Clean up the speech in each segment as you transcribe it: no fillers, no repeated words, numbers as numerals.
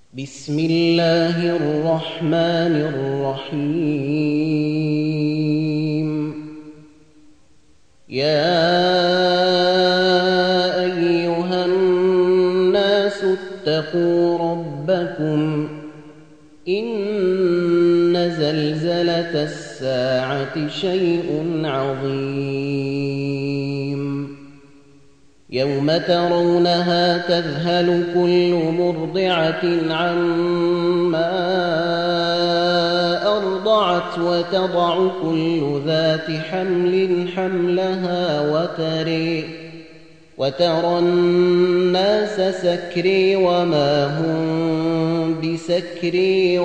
بسم الله الرحمن الرحيم. يا أيها الناس اتقوا ربكم إن زلزلة الساعة شيء عظيم يوم ترونها تذهل كل مرضعة عما أرضعت وتضع كل ذات حمل حملها وترى الناس سكري وما هم بسكري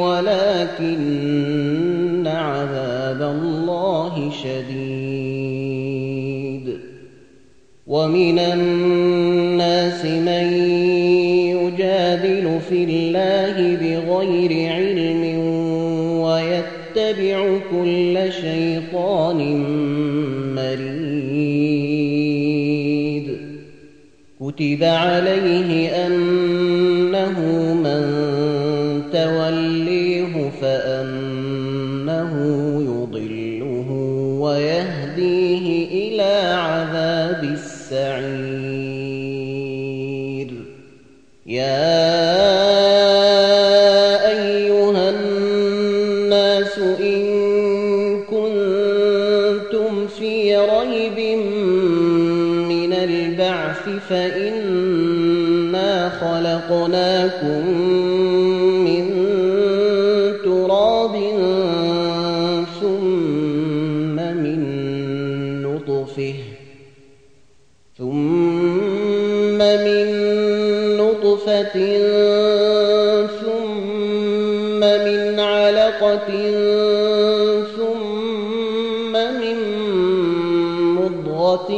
ولكن عذاب الله شديد. ومن الناس من يجادل في الله بغير علم ويتبع كل شيطان مريد. كتب عليه أنه من توليه فأنه يضله ويهديه إلى عذاب السعير. يا أيها الناس إن كنتم في ريب من البعث فإنا خلقناكم من تراب ثم من نطفة ثم من علقة ثم من مضغة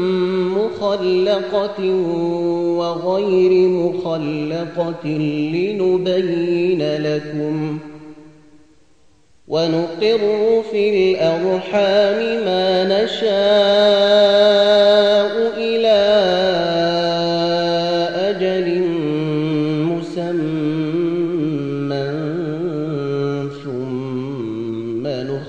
مخلقة وغير مخلقة لنبين لكم ونقر في الأرحام ما نشاء إلى أجل مسمى ثم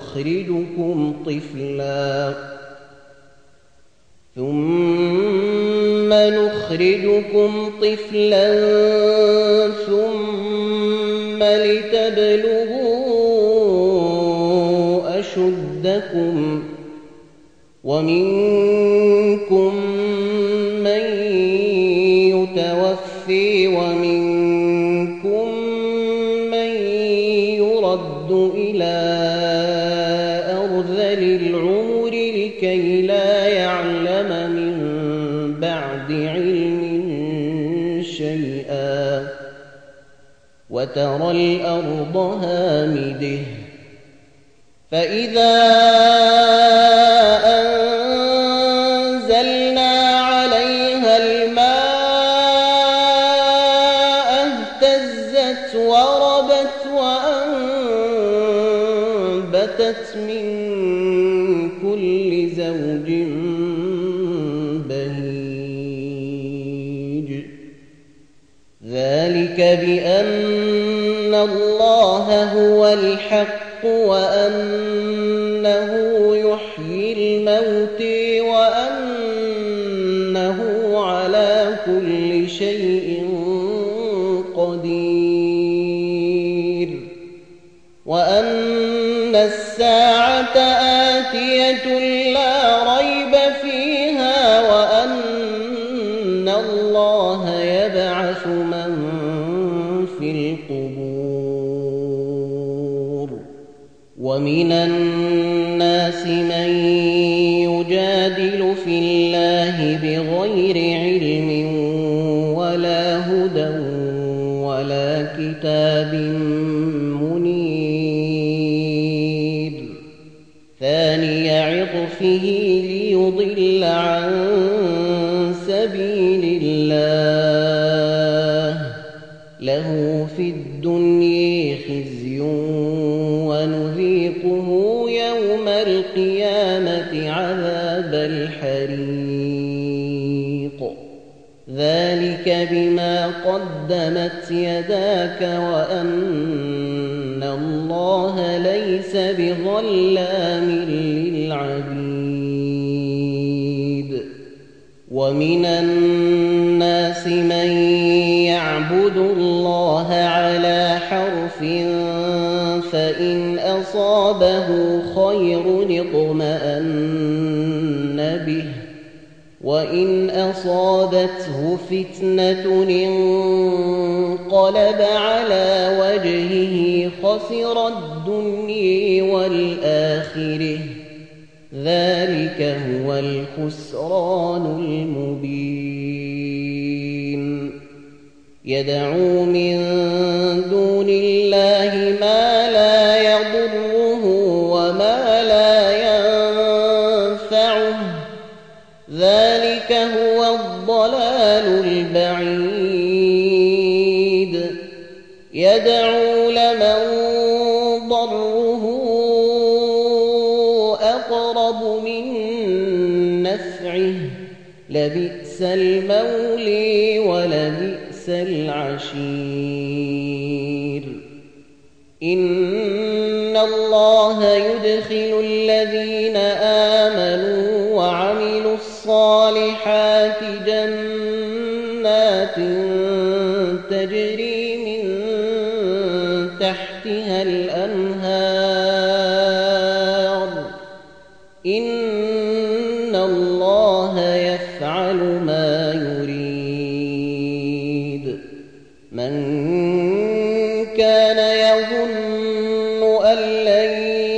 نخرجكم طفلا ثم لتبلغوا أشدكم ومنكم من يتوفي ومنكم من يرد إلى أرذل العمر لكي لا يعلم من بعد علم شيئا. وترى الأرض هامدة فإذا أنزلنا عليها الماء اهتزت وربت وأنبتت من كل زوج بهيج. ذلك بأن الله هو الحق وأنه يحيي الموت وأنه على كل شيء قدير وأن الساعة آتية لا ريب فيها وأن الله يبعث من في القبور. ومن الناس من يجادل في الله بغير علم ولا هدى ولا كتاب منير. ثاني عطفه ليضل عن سبيل الله له في الدنيا خزي ونذيقه يوم القيامة عذاب الحريق. ذلك بما قدمت يداك وأن الله ليس بظلام للعبيد ومن الناس من يعبد الله على حرف فإن أصابه خير اطمأن به وإن أصابته فتنة انقلب على وجهه خسر الدنيا والآخرة ذلك هو الخسران المبين يدعو من دون الله ما لا يضره وما لا ينفعه ذلك هو الضلال البعيد يدعو لمن ضره أقرب من نفعه لبئس المولي ولبئس العشير إن الله يدخل الذين آمنوا وعملوا الصالحات جنات تجري من تحتها الأنهار إن الله يفعل ما يريد من كان يظن أن لن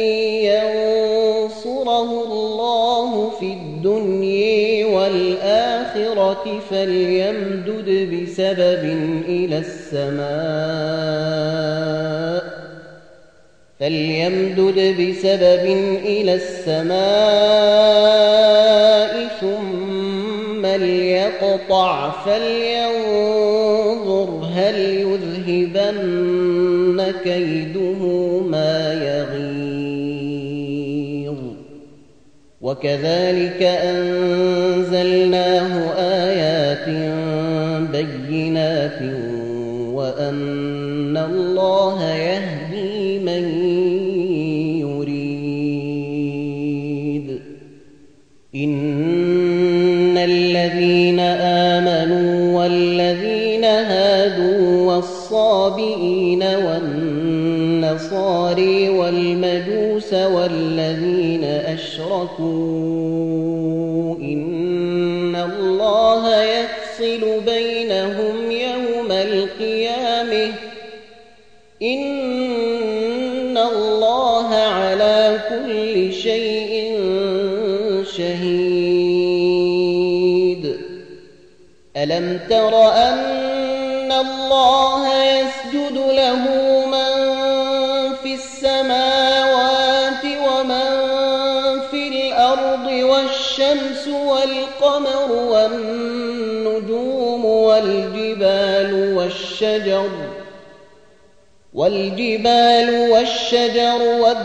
ينصره الله في الدنيا والآخرة فليمدد بسبب إلى السماء ثم ليقطع فلينظر هل يذهبن كيده ما يغيظ وكذلك أنزلناه آيات بينات وأن الله يهدي من يريد إن الذين آمنوا والذين هادوا والصابئين والنصاري والمجوس والذين أشركوا إن الله يفصل بينهم يوم القيامة إن الله على كل شيء شهيد ألم تر أن الله يسجد له من في السماوات ومن في الأرض والشمس والقمر والنجوم والجبال والشجر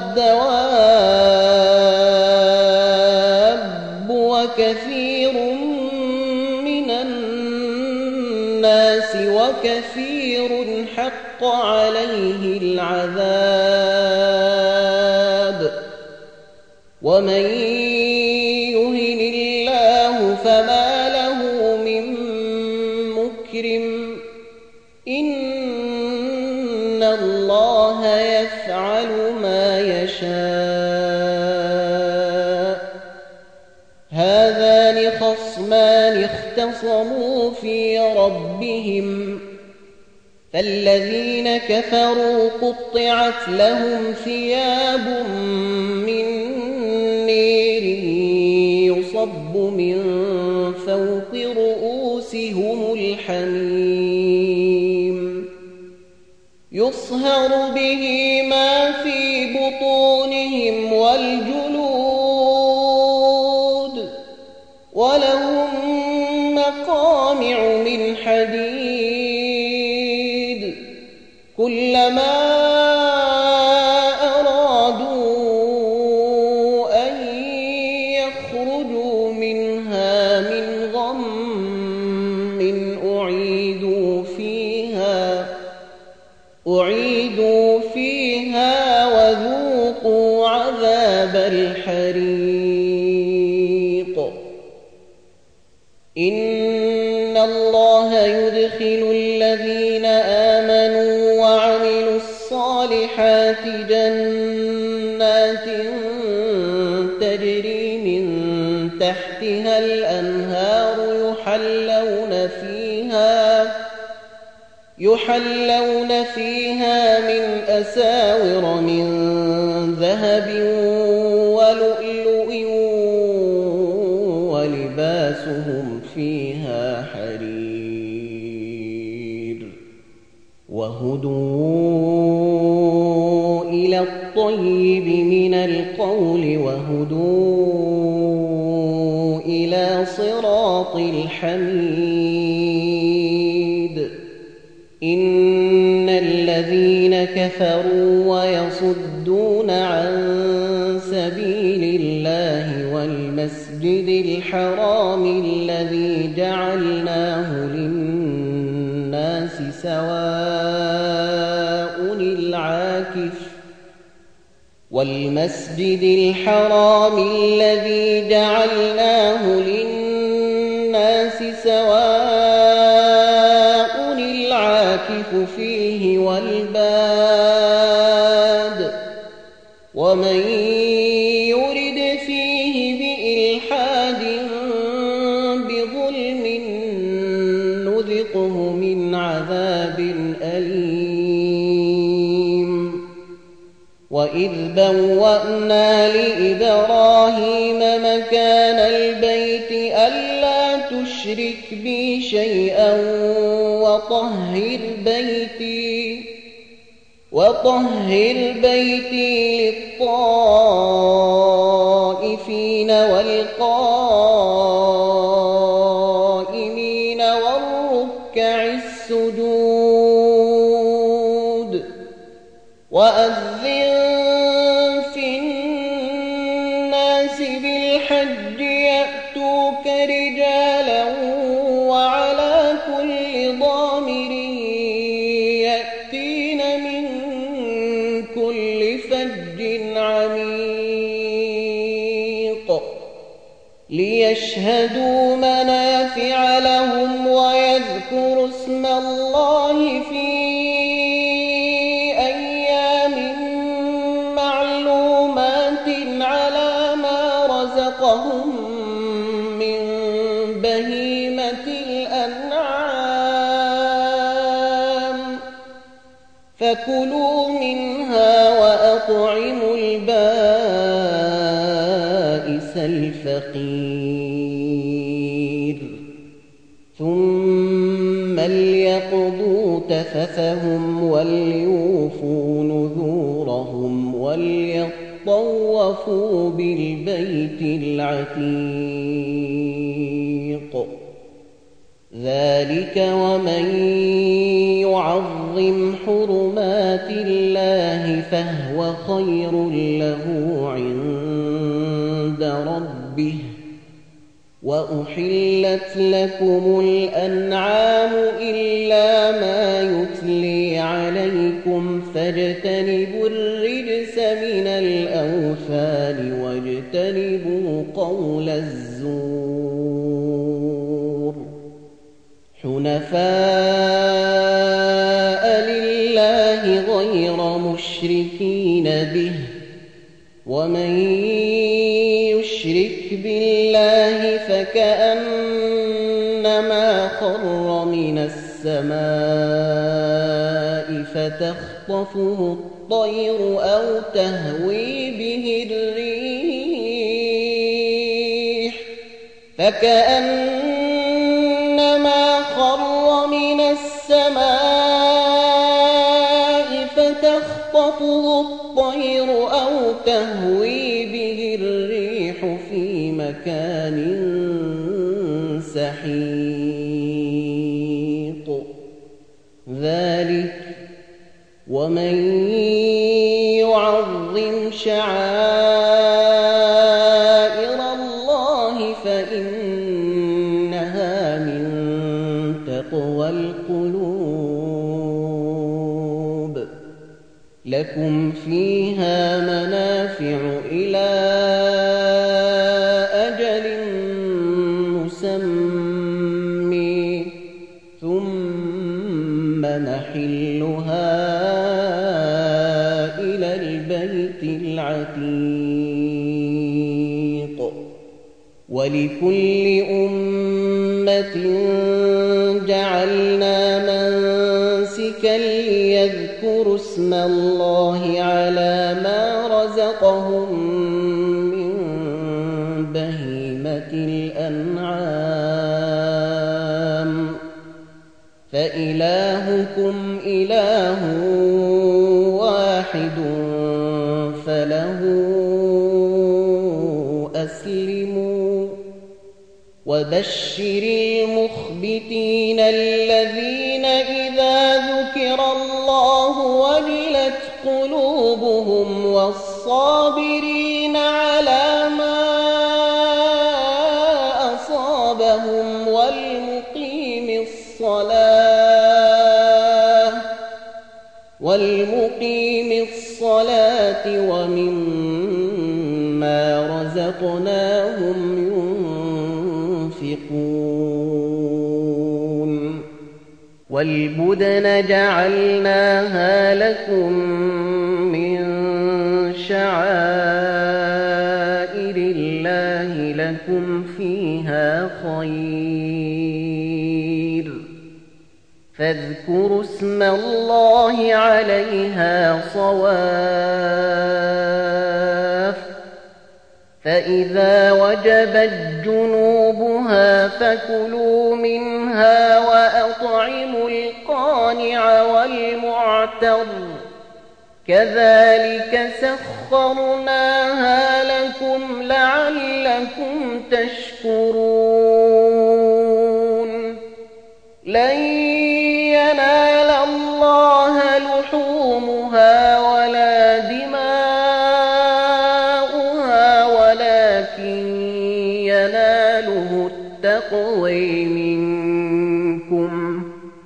والدواب وكثير من الناس وكثير حق عليه العذاب ومن يهن الله فما له من مكرم إن الله يفعل ما يشاء هذان خصمان اختصموا في ربهم فالذين كفروا قطعت لهم ثياب من نير يصب من فوق رؤوسهم الحميم يصهر به ما في بطونهم والجلود ولهم مقامع من حديد كلما أرادوا أن يخرجوا منها من غم أعيدوا فيها أعيدوا فيها وذوقوا عذاب الحريق إن الله يدخل الذين آمنوا وعملوا الصالحات جنات تجري من تحتها الأنهار يحلون فيها من أساور من ذهب ولؤلؤ ولباسهم فيها حرير وهدوا إلى الطيب من القول وهدوا إلى صراط الحميد إن الذين كفروا ويصدون عن سبيل الله والمسجد الحرام الذي جعلناه للناس سواء العاكف فيه والباد ومن يرد فيه بإلحاد بظلم نذقه من عذاب أليم وإذ بوأنا لإبراهيم مكان البيت ألا تشرك بي شيئا وطهر بيتي للطائفين والقائمين والركع السجود وأذن في الناس بالحج يأتوك رجالا وعلى كل ضامر يأتين من كل فج عميق ليشهدوا منافع لهم ويذكروا اسم الله في أيام معلومات على ما رزقهم من بهيمة الأنعام فكلوا منها وأطعموا البائس الفقير ثم ليقضوا تفثهم وليوفوا نذورهم وليطوفوا بالبيت العتيق ذلك ومن يعظم حرمات الله فهو خير له عند ربه وأحلت لكم الأنعام إلا ما يتلي عليكم فاجتنبوا الرجس من الأوثان واجتنبوا قول الزور حنفاء لله غير مشركين به ومن يشرك بالله فكأنما خر من السماء فتخطفه الطير أو تهوي به الريح فكأنما خر من السماء فتخطفه الطير أو تهوي به الريح في مكان سحيق ذلك ومن يعظم شعائر الله فإنها من تقوى القلوب لكم فيها منافع إلى أجل مسمى ثم محلها إلى البيت العتيق ولكل أمة جعلنا منسكا ليذكروا اسم الله على ما رزقهم من بهيمة الأنعام فإلهكم إله واحد فله أسلموا وبشر المخبتين الذين إذا ذكر الله وجلت قلوبهم والصابرين على ما أصابهم والمقيم الصلاة ومما رزقناهم ينفقون والبدن جعلناها لكم من شعائر الله لكم فيها خير فاذكروا اسم الله عليها صواف فإذا وجبت جنوبها فكلوا منها وأطعموا القانع والمعتر كذلك سخرناها لكم لعلكم تشكرون لن ينال الله لحومها ولا دماؤها ولكن يناله التقوى منكم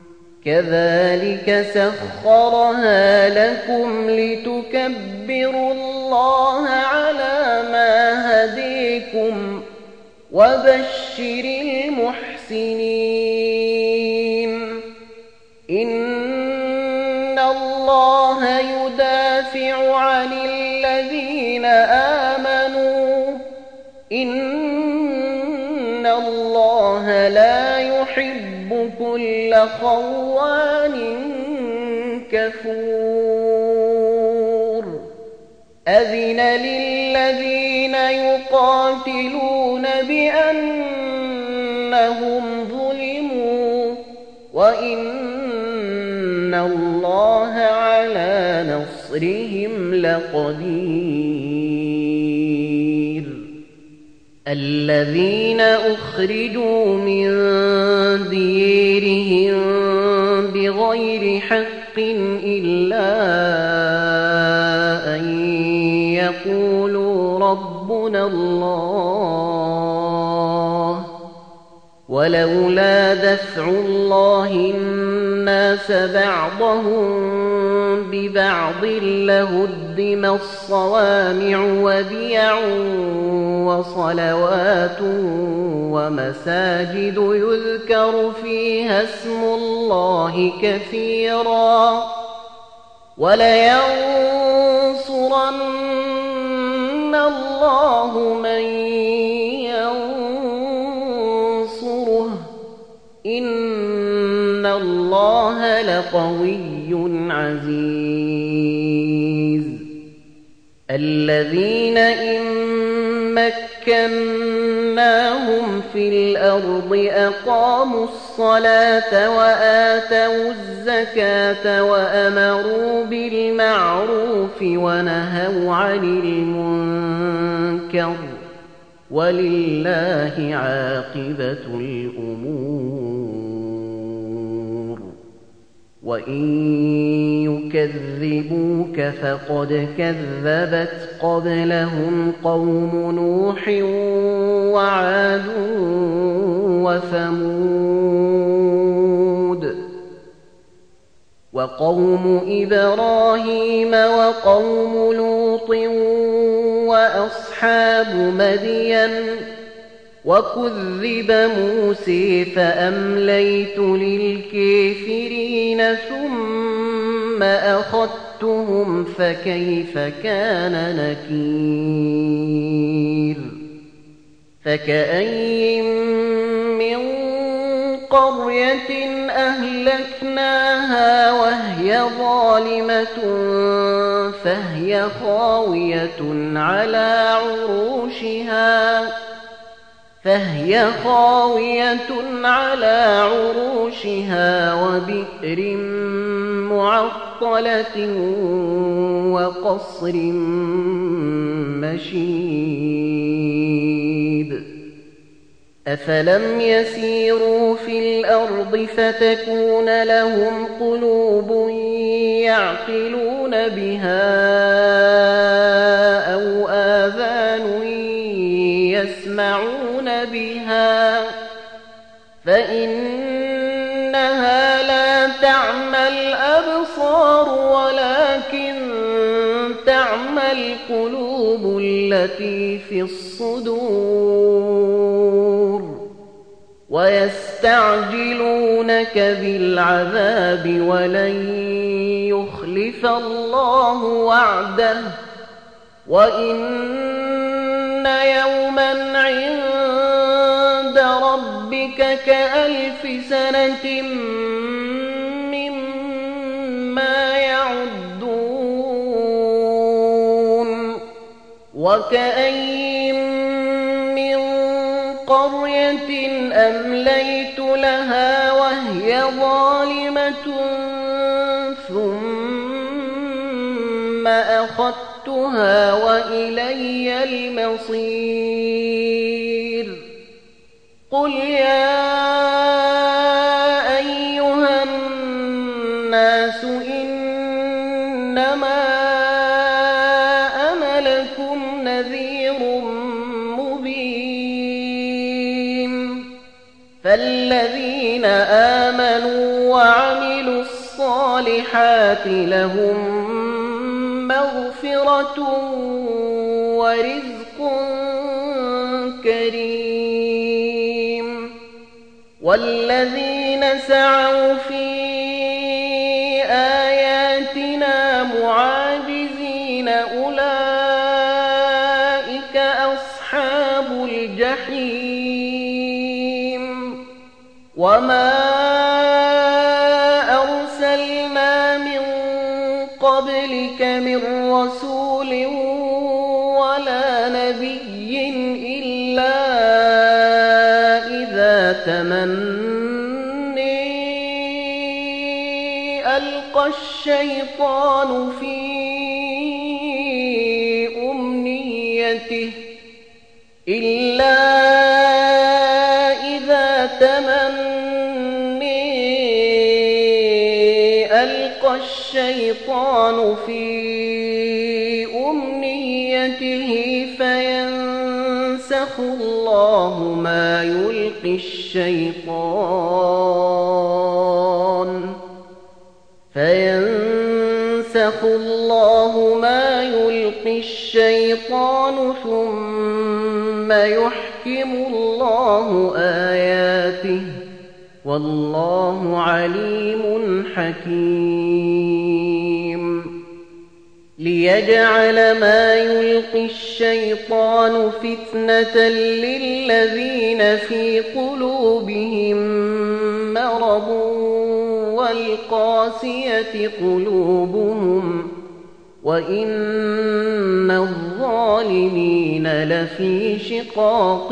كذلك سخرها لكم لتكبروا الله على ما هديكم وبشر المحسنين إن الله يدافع عن الذين آمنوا إن الله لا يحب كل خوان كفور أذن للذين يقاتلون بأنهم ظلموا وإن الله على نصرهم لقدير الذين أخرجوا من ديرهم بغير حق إلا أن يقولوا ربنا الله ولولا دفع الله الناس بعضهم ببعض لهدمت الصوامع وبيع وصلوات ومساجد يذكر فيها اسم الله كثيرا ولينصرن الله من ينصره إن الله لقوي عزيز الذين إن مكناهم في الأرض أقاموا الصلاة وآتوا الزكاة وأمروا بالمعروف ونهوا عن المنكر ولله عاقبة الأمور وإن يكذبوك فقد كذبت قبلهم قوم نوح وعاد وثمود وقوم إبراهيم وقوم لوط وأصحاب مدين وكذب موسى فأمليت للكافرين ثم أخذتهم فكيف كان نكير فكأين من قرية أهلكناها وهي ظالمة فهي خاوية على عروشها وبئر معطلة وقصر مشيد أفلم يسيروا في الأرض فتكون لهم قلوب يعقلون بها أو آذان يسمعون بها فإنها لا تعمى الأبصار ولكن تعمى القلوب التي في الصدور ويستعجلونك بالعذاب ولن يخلف الله وعده وإن يوما عند ربك كألف سنة مما يعدون وكأين من قرية أمليت لها وهي ظالمة ثم أخذتها وإلي المصير قل يا أيها الناس إنما أنا لكم نذير مبين فالذين آمنوا وعملوا الصالحات لهم مغفرة ورزق كريم والذين سعوا في آياتنا معاجزين أولئك أصحاب الجحيم وما أرسلنا من قبلك من رسول ولا نبي إلا إذا تمني ألقى الشيطان في أمنيته فينسخ الله ما يلقي الشيطان ثم يحكم الله آياته والله عليم حكيم ليجعل ما يلقي الشيطان فتنة للذين في قلوبهم مرض والقاسية قلوبهم وإن الظالمين لفي شقاق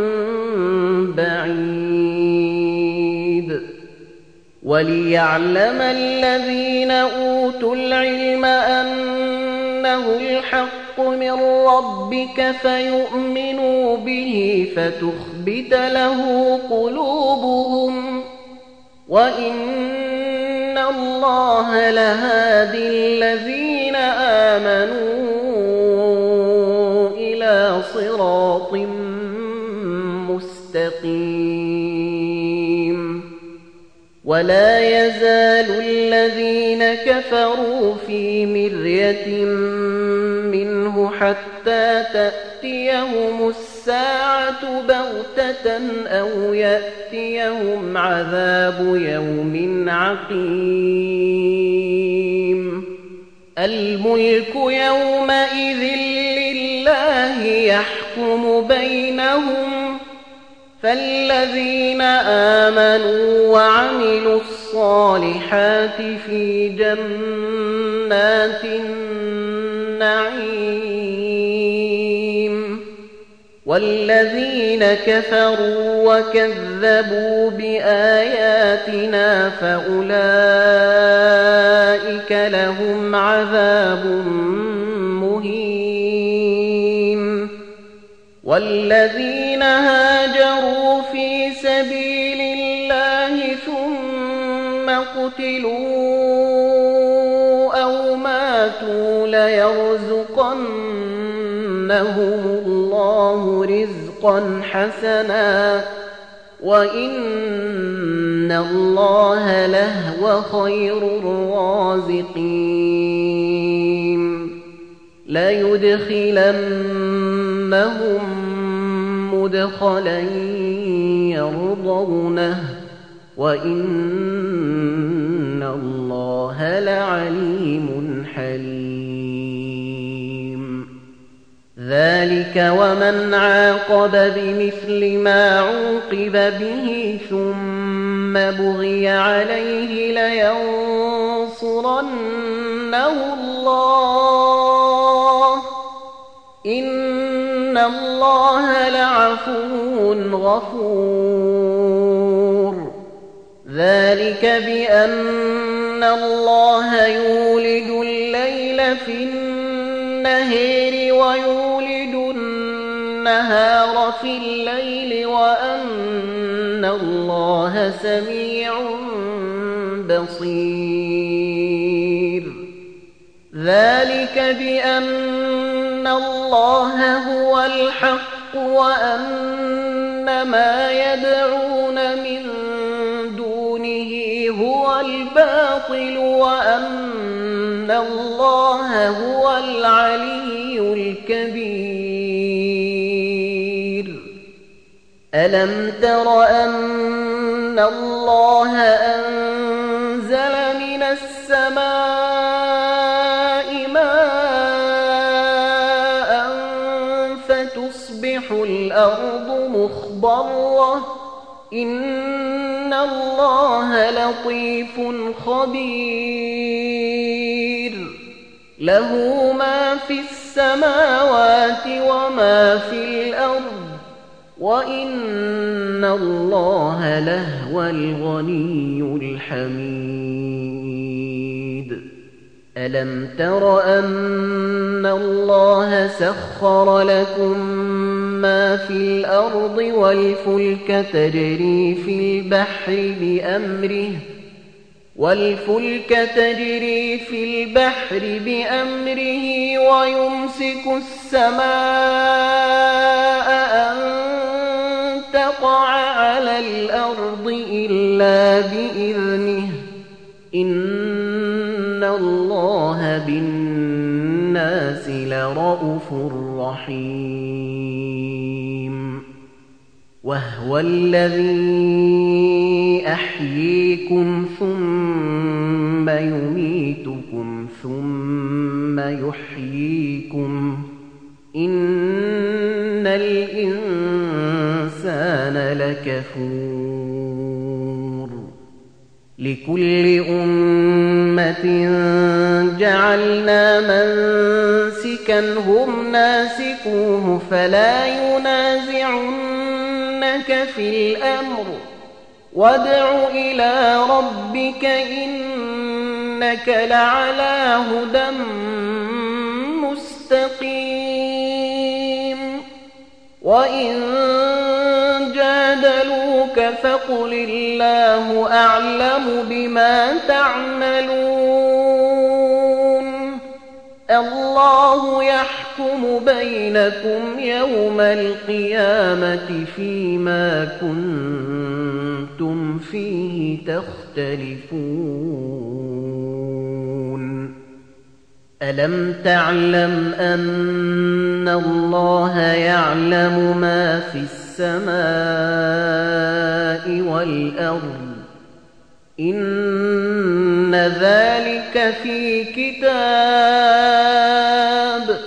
بعيد وليعلم الذين أوتوا العلم أنه الحق من ربك فيؤمنوا به فتخبت له قلوبهم وإن الله لهادي الذين آمنوا إلى صراط مستقيم ولا يزال الذين كفروا في مرية منه حتى تأتيهم الساعة بغتة أو يأتيهم عذاب يوم عقيم الملك يومئذ لله يحكم بينهم فالذين آمنوا وعملوا الصالحات في جنات النعيم والذين كفروا وكذبوا بآياتنا فأولئك لهم عذاب مهين والذين هاجروا في سبيل الله ثم قتلوا أو ماتوا ليرزقنهم الله رزقا حسنا وإن الله لهو خير الرازقين ليدخلنهم مدخلا يرضونه وإن الله لعليم حليم ذلك ومن عاقب بمثل ما عوقب به ثم بغي عليه لينصرنه الله إن الله لعفو غفور ذلك بأن الله يولد الليل في النهار ويولد النهار في الليل وأن الله سميع بصير ذلك بأن الله هو الحق وأن ما يدعون من دونه هو الباطل وأن الله هو العلي الكبير ألم تر أن الله أنزل من السماء ماء فتصبح الأرض مخضرة إن الله لطيف خبير له ما في السماوات وما في الأرض وإن الله لهو الغني الحميد ألم تر أن الله سخر لكم ما في الأرض والفلك تجري في البحر بأمره ويمسك السماء أن تقع على الأرض إلا بإذنه إن الله بالناس لرءوف رحيم وهو الذي أحييكم ثم يميتكم ثم يحييكم إن الإنسان لكفور لكل أمة جعلنا منسكا هم ناسكوه فلا ينازعنك في الأمر وادع إلى ربك إنك لعلى هدى مستقيم وإن جادلوك فقل الله أعلم بما تعملون الله يحكم يحكم بينكم يوم القيامة فيما كنتم فيه تختلفون ألم تعلم أن الله يعلم ما في السماء والأرض إن ذلك في كتاب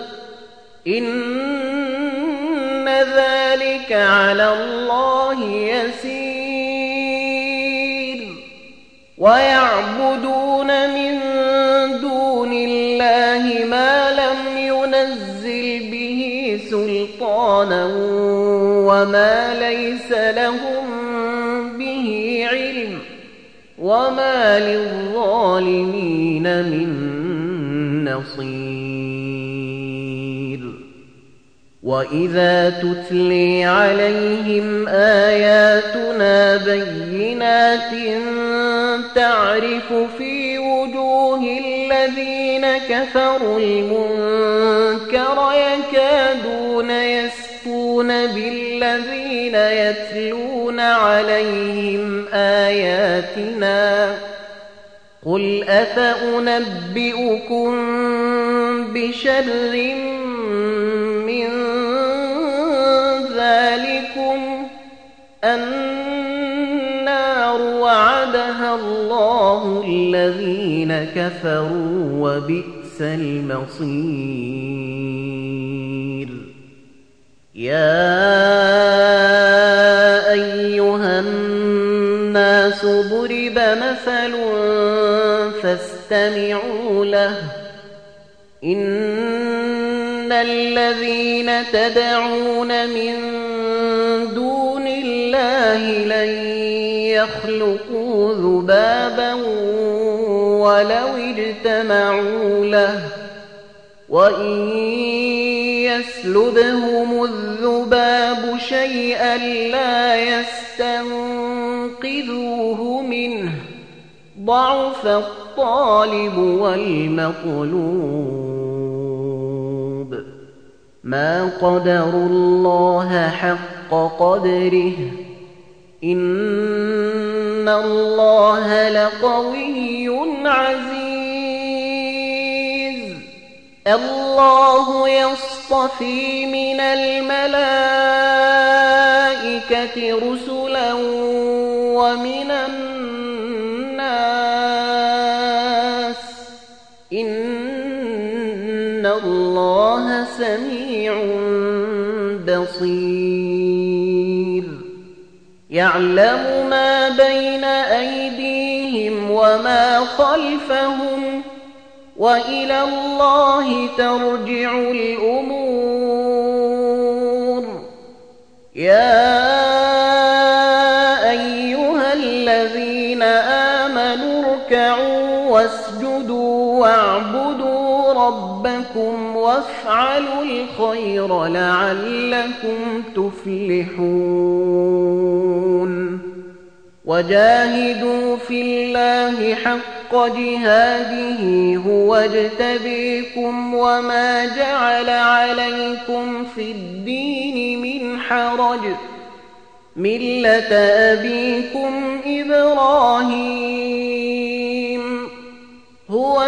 إن ذلك على الله يسير ويعبدون من دون الله ما لم ينزل به سلطانا وما ليس لهم به علم وما للظالمين من نصير وإذا تتلي عليهم آياتنا بينات تعرف في وجوه الذين كفروا المنكر يكادون يسطون بالذين يتلون عليهم آياتنا قل أفأنبئكم بشر من ذلكم النار وعدها الله الذين كفروا وبئس المصير يا أيها الناس ضرب مثل فاستمعوا له إن الذين تدعون من دون الله لن يخلقوا ذبابا ولو اجتمعوا له وإن يسلبهم الذباب شيئا لا يستنقذوه منه ضعف الطالب والمطلوب ما قدروا الله حق قدره إن الله لقوي عزيز الله يصطفي من الملائكة رسلا ومن الناس إن الله سميع بصير يعلم ما بين أيديهم وما خلفهم وإلى الله ترجع الأمور يا أيها الذين آمنوا اركعوا واسجدوا واعبدوا ربكم وافعلوا الخير لعلكم تفلحون وجاهدوا في الله حق جهاده هو اجتبيكم وما جعل عليكم في الدين من حرج ملة أبيكم إبراهيم هو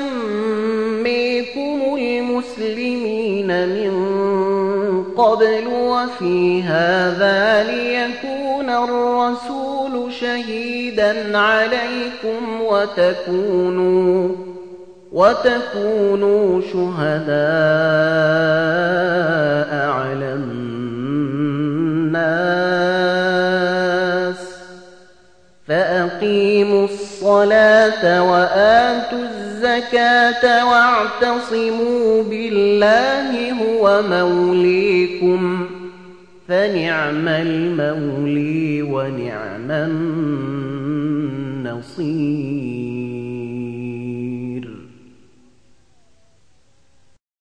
سميكم المسلمين من قبل وفي هذا ليكون الرسول شهيدا عليكم وتكونوا شهداء على الناس فأقيموا الصلاة وآتوا الزكاة واعتصموا بالله هو موليكم فنعم المولي ونعم النصير